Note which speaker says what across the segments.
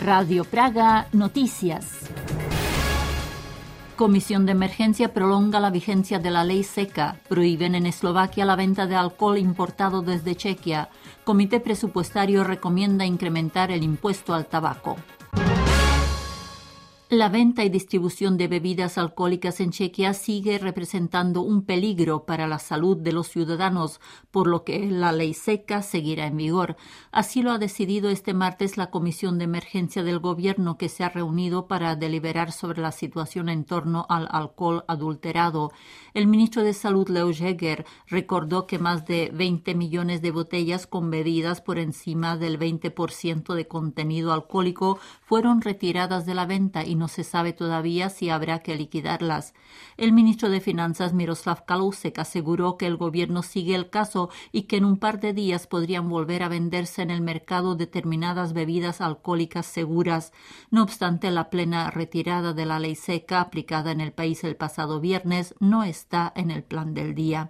Speaker 1: Radio Praga Noticias. Comisión de Emergencia prolonga la vigencia de la ley seca. Prohíben en Eslovaquia la venta de alcohol importado desde Chequia. Comité presupuestario recomienda incrementar el impuesto al tabaco. La venta y distribución de bebidas alcohólicas en Chequia sigue representando un peligro para la salud de los ciudadanos, por lo que la ley seca seguirá en vigor. Así lo ha decidido este martes la Comisión de Emergencia del Gobierno, que se ha reunido para deliberar sobre la situación en torno al alcohol adulterado. El ministro de Salud, Leoš Heger, recordó que más de 20 millones de botellas con bebidas por encima del 20% de contenido alcohólico fueron retiradas de la venta y no se sabe todavía si habrá que liquidarlas. El ministro de Finanzas, Miroslav Kalousek, aseguró que el gobierno sigue el caso y que en un par de días podrían volver a venderse en el mercado determinadas bebidas alcohólicas seguras. No obstante, la plena retirada de la ley seca aplicada en el país el pasado viernes no está en el plan del día.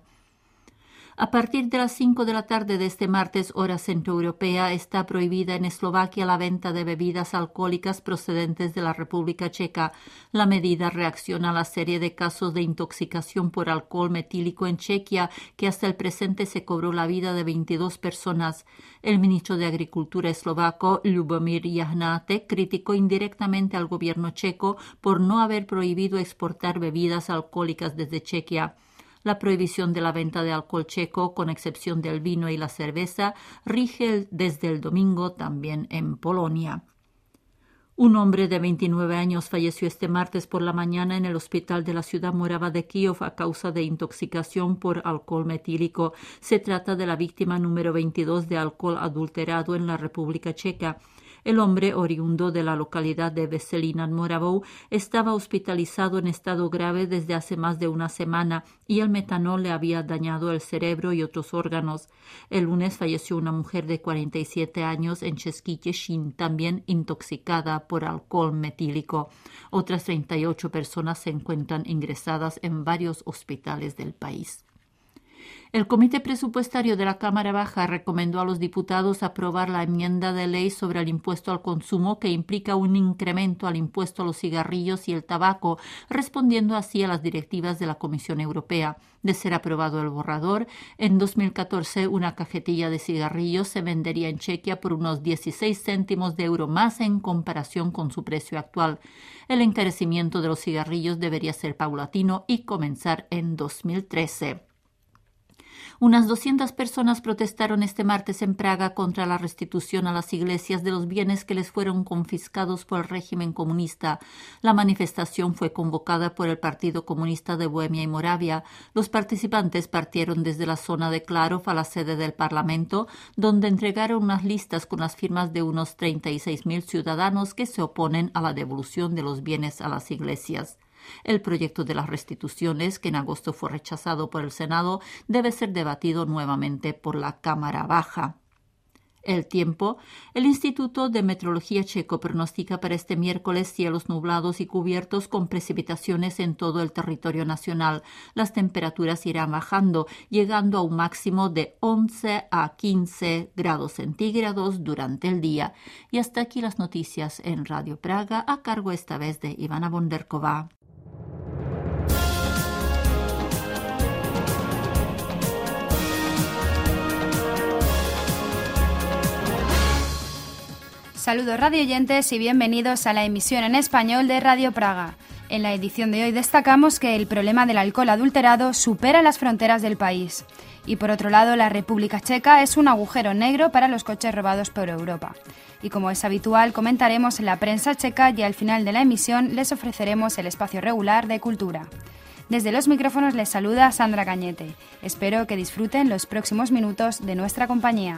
Speaker 1: A partir de las 5 de la tarde de este martes, hora centroeuropea, está prohibida en Eslovaquia la venta de bebidas alcohólicas procedentes de la República Checa. La medida reacciona a la serie de casos de intoxicación por alcohol metílico en Chequia, que hasta el presente se cobró la vida de 22 personas. El ministro de Agricultura eslovaco, Ljubomír Jahnátek, criticó indirectamente al gobierno checo por no haber prohibido exportar bebidas alcohólicas desde Chequia. La prohibición de la venta de alcohol checo, con excepción del vino y la cerveza, rige desde el domingo también en Polonia. Un hombre de 29 años falleció este martes por la mañana en el hospital de la ciudad morava de Kyjov a causa de intoxicación por alcohol metílico. Se trata de la víctima número 22 de alcohol adulterado en la República Checa. El hombre, oriundo de la localidad de Veselí nad Moravou, estaba hospitalizado en estado grave desde hace más de una semana y el metanol le había dañado el cerebro y otros órganos. El lunes falleció una mujer de 47 años en Český Těšín, también intoxicada por alcohol metílico. Otras 38 personas se encuentran ingresadas en varios hospitales del país. El Comité Presupuestario de la Cámara Baja recomendó a los diputados aprobar la enmienda de ley sobre el impuesto al consumo, que implica un incremento al impuesto a los cigarrillos y el tabaco, respondiendo así a las directivas de la Comisión Europea. De ser aprobado el borrador, en 2014 una cajetilla de cigarrillos se vendería en Chequia por unos 16 céntimos de euro más en comparación con su precio actual. El encarecimiento de los cigarrillos debería ser paulatino y comenzar en 2013. Unas 200 personas protestaron este martes en Praga contra la restitución a las iglesias de los bienes que les fueron confiscados por el régimen comunista. La manifestación fue convocada por el Partido Comunista de Bohemia y Moravia. Los participantes partieron desde la zona de Klarov a la sede del Parlamento, donde entregaron unas listas con las firmas de unos 36.000 ciudadanos que se oponen a la devolución de los bienes a las iglesias. El proyecto de las restituciones, que en agosto fue rechazado por el Senado, debe ser debatido nuevamente por la Cámara Baja. El tiempo. El Instituto de Meteorología checo pronostica para este miércoles cielos nublados y cubiertos con precipitaciones en todo el territorio nacional. Las temperaturas irán bajando, llegando a un máximo de 11 a 15 grados centígrados durante el día. Y hasta aquí las noticias en Radio Praga, a cargo esta vez de Ivana Bonderková.
Speaker 2: Saludos radioyentes y bienvenidos a la emisión en español de Radio Praga. En la edición de hoy destacamos que el problema del alcohol adulterado supera las fronteras del país. Y por otro lado, la República Checa es un agujero negro para los coches robados por Europa. Y como es habitual, comentaremos la prensa checa y al final de la emisión les ofreceremos el espacio regular de cultura. Desde los micrófonos les saluda Sandra Cañete. Espero que disfruten los próximos minutos de nuestra compañía.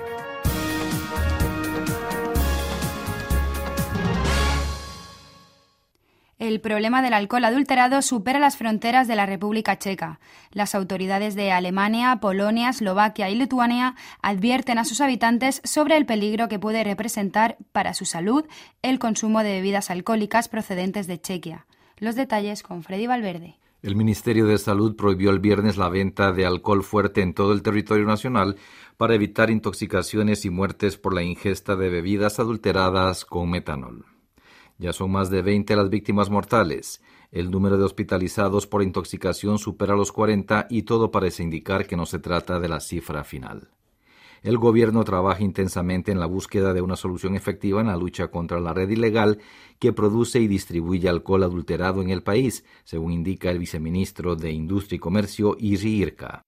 Speaker 2: El problema del alcohol adulterado supera las fronteras de la República Checa. Las autoridades de Alemania, Polonia, Eslovaquia y Lituania advierten a sus habitantes sobre el peligro que puede representar para su salud el consumo de bebidas alcohólicas procedentes de Chequia. Los detalles con Freddy Valverde.
Speaker 3: El Ministerio de Salud prohibió el viernes la venta de alcohol fuerte en todo el territorio nacional para evitar intoxicaciones y muertes por la ingesta de bebidas adulteradas con metanol. Ya son más de 20 las víctimas mortales. El número de hospitalizados por intoxicación supera los 40 y todo parece indicar que no se trata de la cifra final. El gobierno trabaja intensamente en la búsqueda de una solución efectiva en la lucha contra la red ilegal que produce y distribuye alcohol adulterado en el país, según indica el viceministro de Industria y Comercio, Jiří Jirka.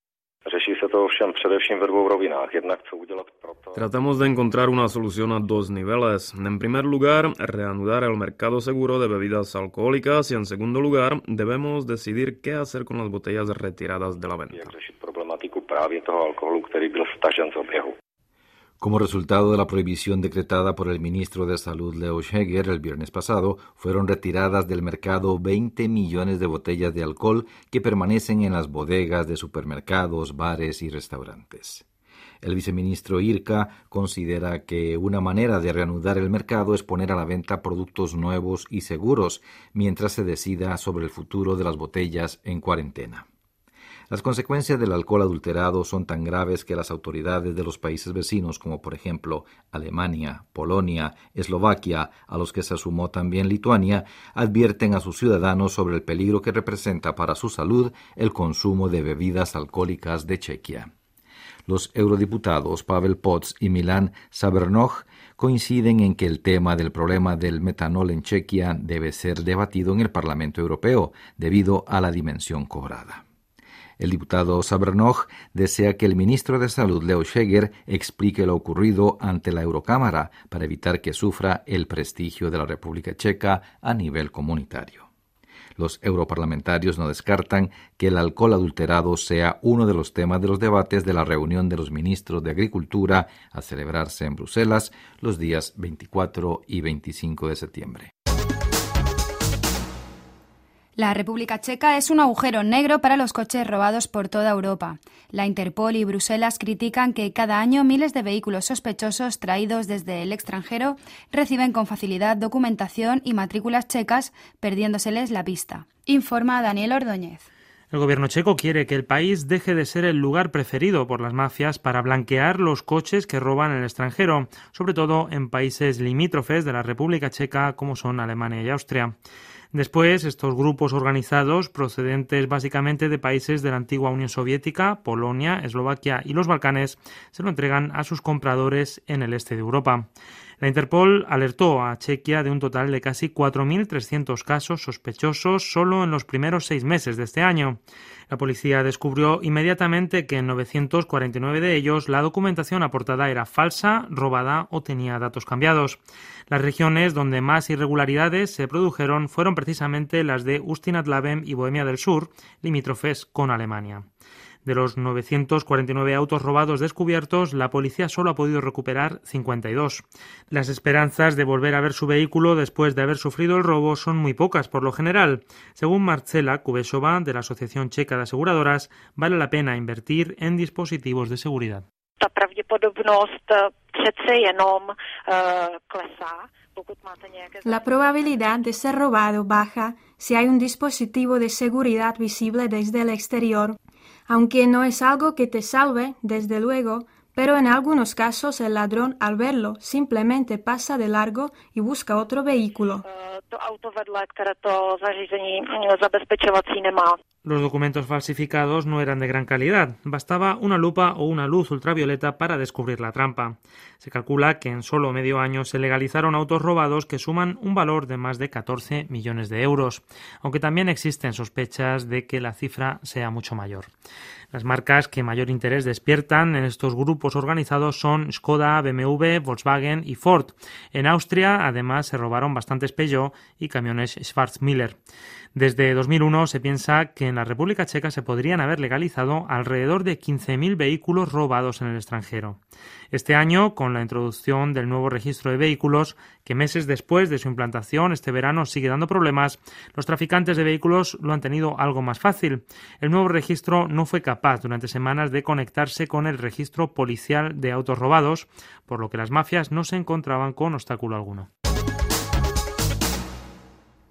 Speaker 4: Tratamos de encontrar una solución a dos niveles. En primer lugar, reanudar el mercado seguro de bebidas alcohólicas y en segundo lugar, debemos decidir qué hacer con las botellas retiradas de la venta.
Speaker 3: Como resultado de la prohibición decretada por el ministro de Salud Leos Heger el viernes pasado, fueron retiradas del mercado 20 millones de botellas de alcohol que permanecen en las bodegas de supermercados, bares y restaurantes. El viceministro Jirka considera que una manera de reanudar el mercado es poner a la venta productos nuevos y seguros mientras se decida sobre el futuro de las botellas en cuarentena. Las consecuencias del alcohol adulterado son tan graves que las autoridades de los países vecinos, como por ejemplo Alemania, Polonia, Eslovaquia, a los que se sumó también Lituania, advierten a sus ciudadanos sobre el peligro que representa para su salud el consumo de bebidas alcohólicas de Chequia. Los eurodiputados Pavel Poc y Milan Šabrnoch coinciden en que el tema del problema del metanol en Chequia debe ser debatido en el Parlamento Europeo, debido a la dimensión cobrada. El diputado Šabrnoch desea que el ministro de Salud, Leos Heger, explique lo ocurrido ante la Eurocámara para evitar que sufra el prestigio de la República Checa a nivel comunitario. Los europarlamentarios no descartan que el alcohol adulterado sea uno de los temas de los debates de la reunión de los ministros de Agricultura a celebrarse en Bruselas los días 24 y 25 de septiembre.
Speaker 2: La República Checa es un agujero negro para los coches robados por toda Europa. La Interpol y Bruselas critican que cada año miles de vehículos sospechosos traídos desde el extranjero reciben con facilidad documentación y matrículas checas, perdiéndoseles la pista. Informa Daniel Ordóñez.
Speaker 5: El gobierno checo quiere que el país deje de ser el lugar preferido por las mafias para blanquear los coches que roban en el extranjero, sobre todo en países limítrofes de la República Checa como son Alemania y Austria. Después, estos grupos organizados, procedentes básicamente de países de la antigua Unión Soviética, Polonia, Eslovaquia y los Balcanes, se lo entregan a sus compradores en el este de Europa. La Interpol alertó a Chequia de un total de casi 4.300 casos sospechosos solo en los primeros 6 meses de este año. La policía descubrió inmediatamente que en 949 de ellos la documentación aportada era falsa, robada o tenía datos cambiados. Las regiones donde más irregularidades se produjeron fueron precisamente las de Ústí-nad-Labem y Bohemia del Sur, limítrofes con Alemania. De los 949 autos robados descubiertos, la policía solo ha podido recuperar 52. Las esperanzas de volver a ver su vehículo después de haber sufrido el robo son muy pocas por lo general. Según Marcela Kubešová, de la Asociación Checa de Aseguradoras, vale la pena invertir en dispositivos de seguridad.
Speaker 6: La probabilidad de ser robado baja si hay un dispositivo de seguridad visible desde el exterior, aunque no es algo que te salve, desde luego, pero en algunos casos el ladrón al verlo simplemente pasa de largo y busca otro vehículo.
Speaker 5: Los documentos falsificados no eran de gran calidad. Bastaba una lupa o una luz ultravioleta para descubrir la trampa. Se calcula que en solo medio año se legalizaron autos robados que suman un valor de más de 14 millones de euros, aunque también existen sospechas de que la cifra sea mucho mayor. Las marcas que mayor interés despiertan en estos grupos organizados son Skoda, BMW, Volkswagen y Ford. En Austria, además, se robaron bastantes Peugeot y camiones Schwarzmüller. Desde 2001 se piensa que en la República Checa se podrían haber legalizado alrededor de 15.000 vehículos robados en el extranjero. Este año, con la introducción del nuevo registro de vehículos, que meses después de su implantación este verano sigue dando problemas, los traficantes de vehículos lo han tenido algo más fácil. El nuevo registro no fue capaz durante semanas de conectarse con el registro policial de autos robados, por lo que las mafias no se encontraban con obstáculo alguno.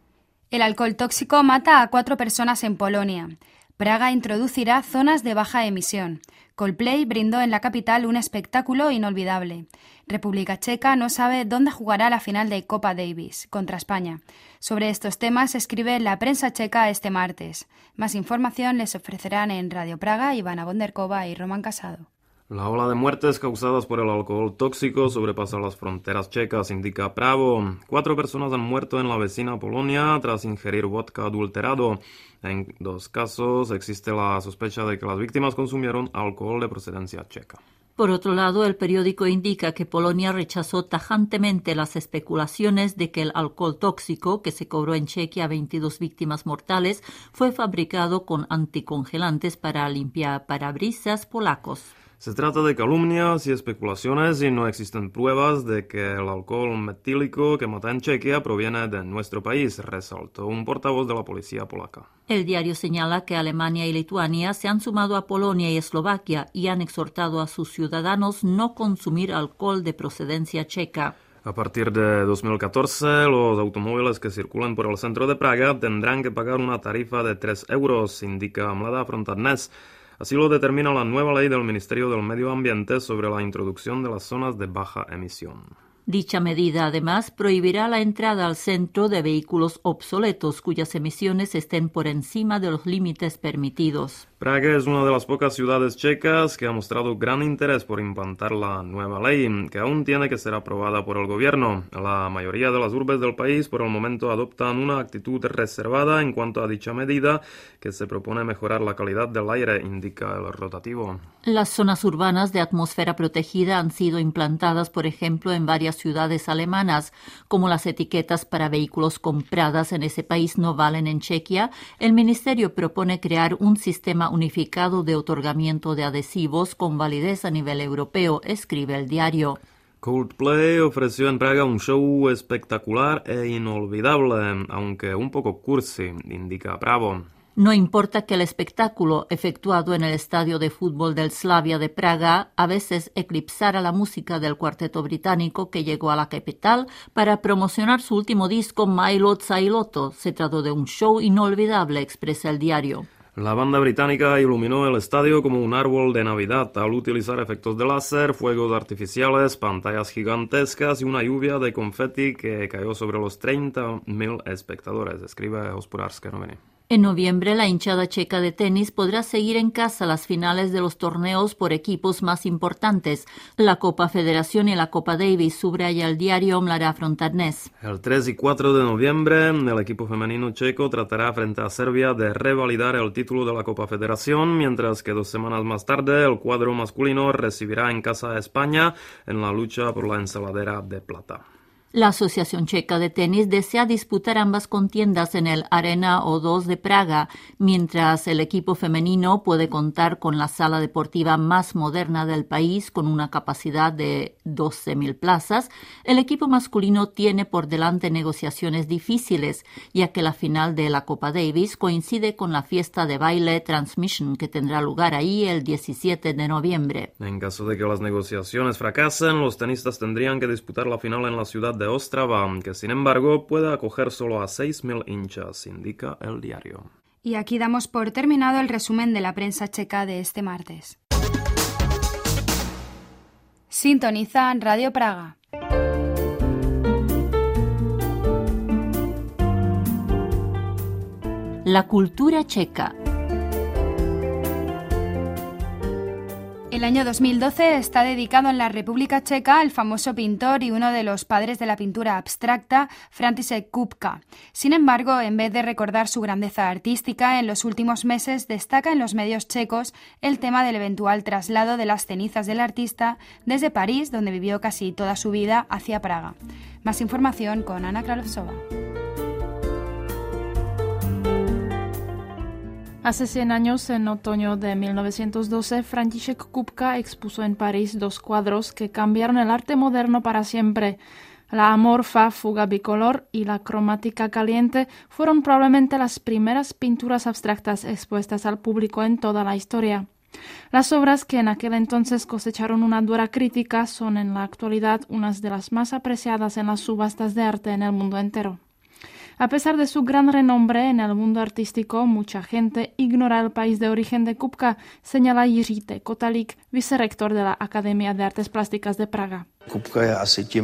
Speaker 2: El alcohol tóxico mata a 4 personas en Polonia. Praga introducirá zonas de baja emisión. Coldplay brindó en la capital un espectáculo inolvidable. República Checa no sabe dónde jugará la final de Copa Davis contra España. Sobre estos temas escribe la prensa checa este martes. Más información les ofrecerán en Radio Praga Ivana Bonderkova y Román Casado.
Speaker 4: La ola de muertes causadas por el alcohol tóxico sobrepasa las fronteras checas, indica Pravo. 4 personas han muerto en la vecina Polonia tras ingerir vodka adulterado. En 2 casos existe la sospecha de que las víctimas consumieron alcohol de procedencia checa.
Speaker 1: Por otro lado, el periódico indica que Polonia rechazó tajantemente las especulaciones de que el alcohol tóxico, que se cobró en Chequia a 22 víctimas mortales, fue fabricado con anticongelantes para limpiar parabrisas polacos.
Speaker 4: Se trata de calumnias y especulaciones y no existen pruebas de que el alcohol metílico que mata en Chequia proviene de nuestro país, resaltó un portavoz de la policía polaca.
Speaker 1: El diario señala que Alemania y Lituania se han sumado a Polonia y Eslovaquia y han exhortado a sus ciudadanos no consumir alcohol de procedencia checa.
Speaker 4: A partir de 2014, los automóviles que circulan por el centro de Praga tendrán que pagar una tarifa de 3 euros, indica Mladá Fronta Dnes. Así lo determina la nueva ley del Ministerio del Medio Ambiente sobre la introducción de las zonas de baja emisión.
Speaker 1: Dicha medida, además, prohibirá la entrada al centro de vehículos obsoletos cuyas emisiones estén por encima de los límites permitidos.
Speaker 4: Praga es una de las pocas ciudades checas que ha mostrado gran interés por implantar la nueva ley, que aún tiene que ser aprobada por el gobierno. La mayoría de las urbes del país por el momento adoptan una actitud reservada en cuanto a dicha medida, que se propone mejorar la calidad del aire, indica el rotativo.
Speaker 1: Las zonas urbanas de atmósfera protegida han sido implantadas, por ejemplo, en varias ciudades alemanas. Como las etiquetas para vehículos compradas en ese país no valen en Chequia, el ministerio propone crear un sistema unificado de otorgamiento de adhesivos con validez a nivel europeo, escribe el diario.
Speaker 4: Coldplay ofreció en Praga un show espectacular e inolvidable, aunque un poco cursi, indica Pravo.
Speaker 1: No importa que el espectáculo efectuado en el estadio de fútbol del Slavia de Praga a veces eclipsara la música del cuarteto británico que llegó a la capital para promocionar su último disco Milo Tsailoto. Se trató de un show inolvidable, expresa el diario.
Speaker 4: La banda británica iluminó el estadio como un árbol de Navidad al utilizar efectos de láser, fuegos artificiales, pantallas gigantescas y una lluvia de confeti que cayó sobre los 30.000 espectadores, escribe Hospodářské noviny.
Speaker 1: En noviembre, la hinchada checa de tenis podrá seguir en casa las finales de los torneos por equipos más importantes, la Copa Federación y la Copa Davis, subraya el diario Mladá Fronta Dnes.
Speaker 4: El 3 y 4 de noviembre, el equipo femenino checo tratará frente a Serbia de revalidar el título de la Copa Federación, mientras que 2 semanas más tarde el cuadro masculino recibirá en casa a España en la lucha por la ensaladera de plata.
Speaker 1: La Asociación Checa de Tenis desea disputar ambas contiendas en el Arena O2 de Praga, mientras el equipo femenino puede contar con la sala deportiva más moderna del país con una capacidad de 12.000 plazas. El equipo masculino tiene por delante negociaciones difíciles, ya que la final de la Copa Davis coincide con la fiesta de baile Transmission que tendrá lugar ahí el 17 de noviembre.
Speaker 4: En caso de que las negociaciones fracasen, los tenistas tendrían que disputar la final en la ciudad de Ostrava, que sin embargo puede acoger solo a 6.000 hinchas, indica el diario.
Speaker 2: Y aquí damos por terminado el resumen de la prensa checa de este martes. Sintoniza Radio Praga.
Speaker 1: La cultura checa.
Speaker 2: El año 2012 está dedicado en la República Checa al famoso pintor y uno de los padres de la pintura abstracta, František Kupka. Sin embargo, en vez de recordar su grandeza artística, en los últimos meses destaca en los medios checos el tema del eventual traslado de las cenizas del artista desde París, donde vivió casi toda su vida, hacia Praga. Más información con Ana Kralovsova.
Speaker 7: Hace 100 años, en otoño de 1912, František Kupka expuso en París 2 cuadros que cambiaron el arte moderno para siempre. La amorfa fuga bicolor y la cromática caliente fueron probablemente las primeras pinturas abstractas expuestas al público en toda la historia. Las obras, que en aquel entonces cosecharon una dura crítica, son en la actualidad unas de las más apreciadas en las subastas de arte en el mundo entero. A pesar de su gran renombre en el mundo artístico, mucha gente ignora el país de origen de Kupka, señala Jiří Kotalík, vicerrector de la Academia de Artes Plásticas de Praga.
Speaker 8: Kupka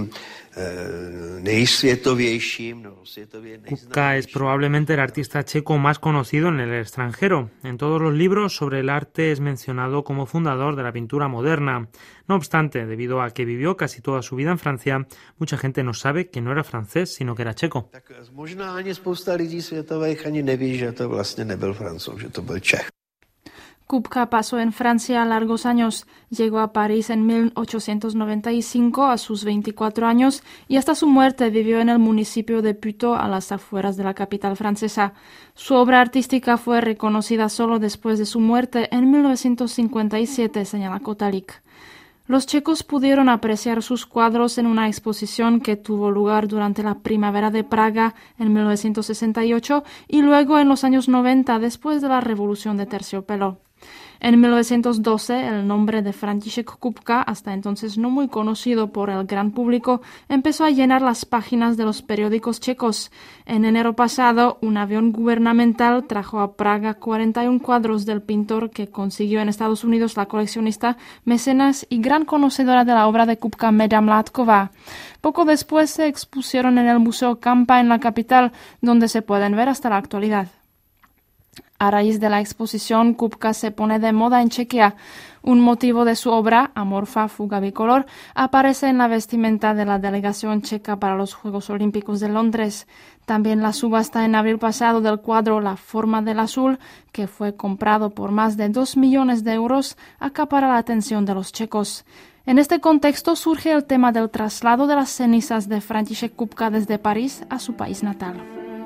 Speaker 5: es probablemente el artista checo más conocido en el extranjero. En todos los libros sobre el arte es mencionado como fundador de la pintura moderna. No obstante, debido a que vivió casi toda su vida en Francia, mucha gente no sabe que no era francés, sino que era checo.
Speaker 8: Možná ani spousta lidí světových ani neví, že to vlastně nebyl Francouz, že to byl Čech.
Speaker 7: Kupka pasó en Francia largos años. Llegó a París en 1895 a sus 24 años y hasta su muerte vivió en el municipio de Puteaux, a las afueras de la capital francesa. Su obra artística fue reconocida solo después de su muerte en 1957, señala Kotalík. Los checos pudieron apreciar sus cuadros en una exposición que tuvo lugar durante la primavera de Praga en 1968 y luego en los años 90 después de la Revolución de Terciopelo. En 1912, el nombre de František Kupka, hasta entonces no muy conocido por el gran público, empezó a llenar las páginas de los periódicos checos. En enero pasado, un avión gubernamental trajo a Praga 41 cuadros del pintor que consiguió en Estados Unidos la coleccionista, mecenas y gran conocedora de la obra de Kupka Madame Látková. Poco después se expusieron en el Museo Kampa en la capital, donde se pueden ver hasta la actualidad. A raíz de la exposición, Kupka se pone de moda en Chequia. Un motivo de su obra, Amorfa fuga bicolor, aparece en la vestimenta de la delegación checa para los Juegos Olímpicos de Londres. También la subasta en abril pasado del cuadro La forma del azul, que fue comprado por más de 2 millones de euros, acapara la atención de los checos. En este contexto surge el tema del traslado de las cenizas de František Kupka desde París a su país natal.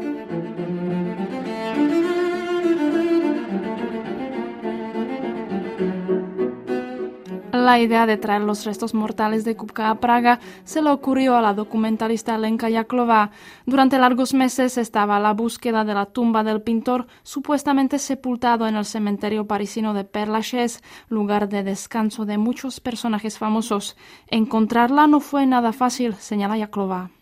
Speaker 7: La idea de traer los restos mortales de Kupka a Praga se le ocurrió a la documentalista Lenka Jaklová. Durante largos meses estaba a la búsqueda de la tumba del pintor, supuestamente sepultado en el cementerio parisino de Père Lachaise, lugar de descanso de muchos personajes famosos. Encontrarla no fue nada fácil, señala Jaklová.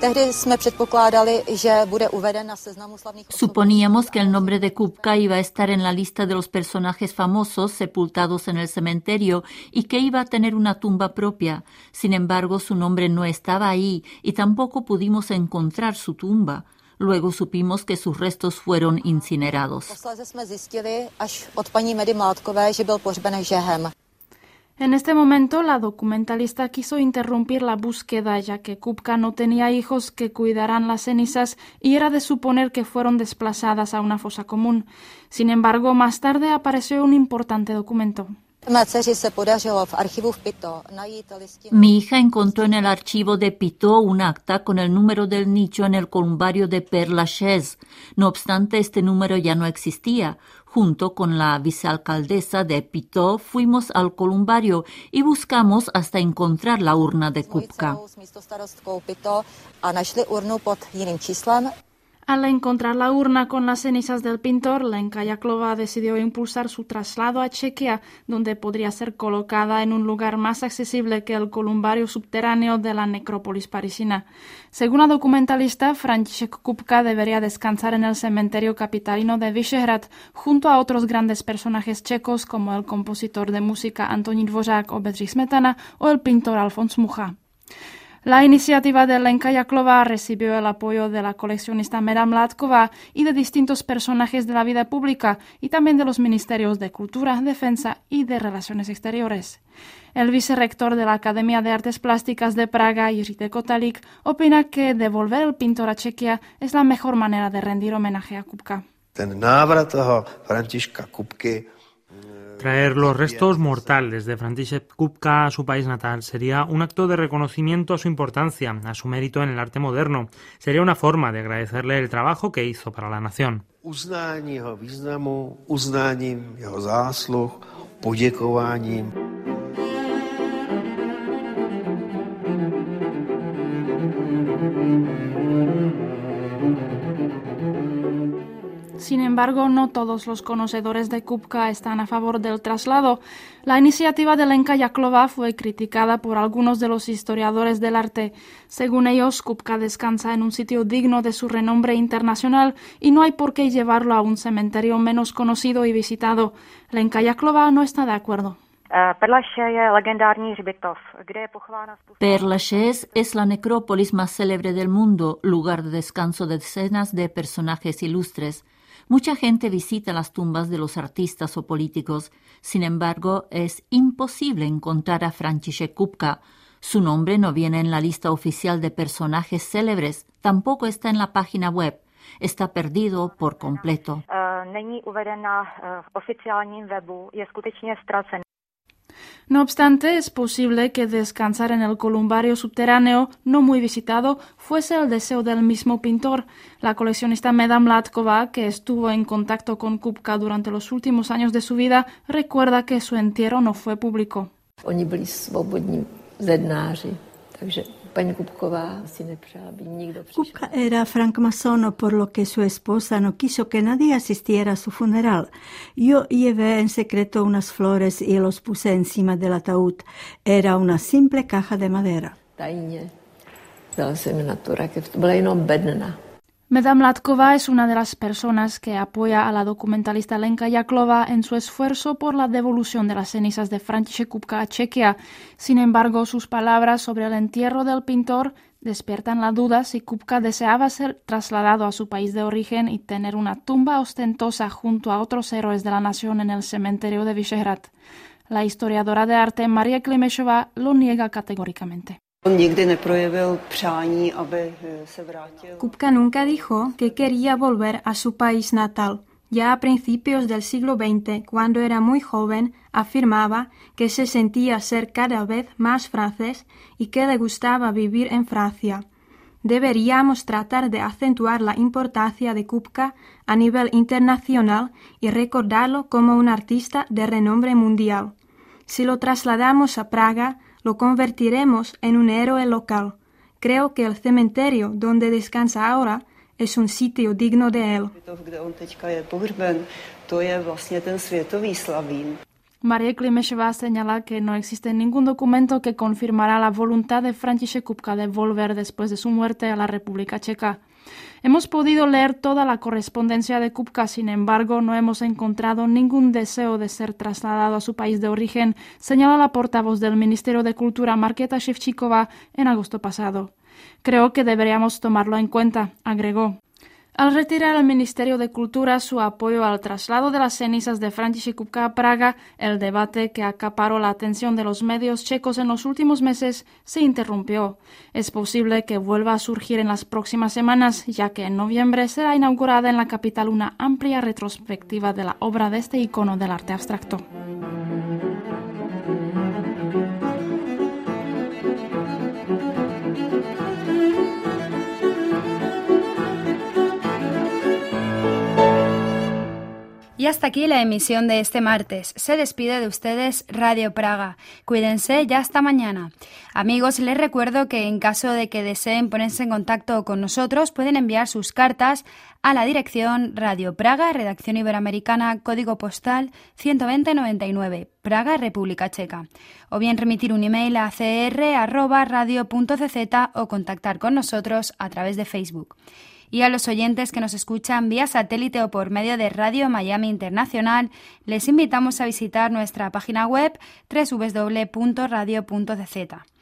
Speaker 1: Suponíamos que el nombre de Kupka iba a estar en la lista de los personajes famosos sepultados en el cementerio y que iba a tener una tumba propia. Sin embargo, su nombre no estaba ahí y tampoco pudimos encontrar su tumba. Luego supimos que sus restos fueron incinerados.
Speaker 7: En este momento, la documentalista quiso interrumpir la búsqueda, ya que Kupka no tenía hijos que cuidaran las cenizas y era de suponer que fueron desplazadas a una fosa común. Sin embargo, más tarde apareció un importante documento.
Speaker 1: Mi hija encontró en el archivo de Puteaux un acta con el número del nicho en el columbario de Père Lachaise. No obstante, este número ya no existía. Junto con la vicealcaldesa de Puteaux fuimos al columbario y buscamos hasta encontrar la urna de Kupka.
Speaker 7: Al encontrar la urna con las cenizas del pintor, Lenka Jaklová decidió impulsar su traslado a Chequia, donde podría ser colocada en un lugar más accesible que el columbario subterráneo de la necrópolis parisina. Según la documentalista, František Kupka debería descansar en el cementerio capitalino de Vyšehrad, junto a otros grandes personajes checos como el compositor de música Antonín Dvořák o Bedřich Smetana o el pintor Alfons Mucha. La iniciativa de Lenka Jaklová recibió el apoyo de la coleccionista Madame Látková y de distintos personajes de la vida pública y también de los ministerios de Cultura, Defensa y de Relaciones Exteriores. El vicerrector de la Academia de Artes Plásticas de Praga, Jiří Kotalík, opina que devolver el pintor a Chequia es la mejor manera de rendir homenaje a Kupka.
Speaker 8: Ten návrat toho Františka Kupky.
Speaker 5: Traer los restos mortales de František Kupka a su país natal sería un acto de reconocimiento a su importancia, a su mérito en el arte moderno. Sería una forma de agradecerle el trabajo que hizo para la nación.
Speaker 8: Uznání jeho významu, uznáním jeho zásluh, poděkováním.
Speaker 7: Sin embargo, no todos los conocedores de Kupka están a favor del traslado. La iniciativa de Lenka Jaklova fue criticada por algunos de los historiadores del arte. Según ellos, Kupka descansa en un sitio digno de su renombre internacional y no hay por qué llevarlo a un cementerio menos conocido y visitado. Lenka Jaklova no está de acuerdo.
Speaker 1: Père Lachaise es la necrópolis más célebre del mundo, lugar de descanso de decenas de personajes ilustres. Mucha gente visita las tumbas de los artistas o políticos. Sin embargo, es imposible encontrar a František Kupka. Su nombre no viene en la lista oficial de personajes célebres, tampoco está en la página web. Está perdido por completo.
Speaker 7: No obstante, es posible que descansar en el columbario subterráneo, no muy visitado, fuese el deseo del mismo pintor. La coleccionista Madame Latkova, que estuvo en contacto con Kupka durante los últimos años de su vida, recuerda que su entierro no fue público.
Speaker 9: Oni byli svobodní zednáři, takže paní Kupková si nepřála, aby nikdo přišel.
Speaker 10: Kupka era francmasono, por lo que su esposa no quiso que nadie asistiera a su funeral. Yo llevé en secreto unas flores y los puse encima del ataúd. Era una simple caja de madera.
Speaker 9: Tajně. Dala se mi na to rakev, to byla jenom bedna.
Speaker 7: Madame Latkova es una de las personas que apoya a la documentalista Lenka Jaklova en su esfuerzo por la devolución de las cenizas de František Kupka a Chequia. Sin embargo, sus palabras sobre el entierro del pintor despiertan la duda si Kupka deseaba ser trasladado a su país de origen y tener una tumba ostentosa junto a otros héroes de la nación en el cementerio de Vyšehrad. La historiadora de arte Marie Klimešová lo niega categóricamente.
Speaker 6: Kupka nunca dijo que quería volver a su país natal. Ya a principios del siglo XX, cuando era muy joven, afirmaba que se sentía ser cada vez más francés y que le gustaba vivir en Francia. Deberíamos tratar de acentuar la importancia de Kupka a nivel internacional y recordarlo como un artista de renombre mundial. Si lo trasladamos a Praga, lo convertiremos en un héroe local. Creo que el cementerio donde descansa ahora es un sitio digno de él.
Speaker 7: Marie Klimešová señala que no existe ningún documento que confirmará la voluntad de František Kupka de volver después de su muerte a la República Checa. Hemos podido leer toda la correspondencia de Kupka, sin embargo, no hemos encontrado ningún deseo de ser trasladado a su país de origen, señala la portavoz del Ministerio de Cultura Markéta Ševčíková en agosto pasado. Creo que deberíamos tomarlo en cuenta, agregó. Al retirar el Ministerio de Cultura su apoyo al traslado de las cenizas de František Kupka a Praga, el debate que acaparó la atención de los medios checos en los últimos meses se interrumpió. Es posible que vuelva a surgir en las próximas semanas, ya que en noviembre será inaugurada en la capital una amplia retrospectiva de la obra de este icono del arte abstracto.
Speaker 2: Y hasta aquí la emisión de este martes. Se despide de ustedes Radio Praga. Cuídense y hasta mañana. Amigos, les recuerdo que en caso de que deseen ponerse en contacto con nosotros, pueden enviar sus cartas a la dirección Radio Praga, Redacción Iberoamericana, Código Postal 12099, Praga, República Checa. O bien remitir un email a cr@radio.cz o contactar con nosotros a través de Facebook. Y a los oyentes que nos escuchan vía satélite o por medio de Radio Miami Internacional, les invitamos a visitar nuestra página web www.radio.cz.